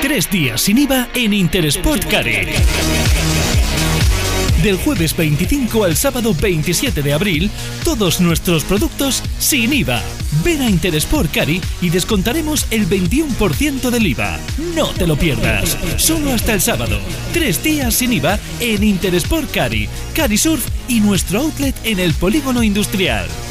3 días sin IVA en Intersport Cari. Del jueves 25 al sábado 27 de abril, todos nuestros productos sin IVA. Ven a Intersport Cari y descontaremos el 21% del IVA. No te lo pierdas. Solo hasta el sábado. 3 días sin IVA en Intersport Cari, Cari Surf y nuestro outlet en el Polígono Industrial.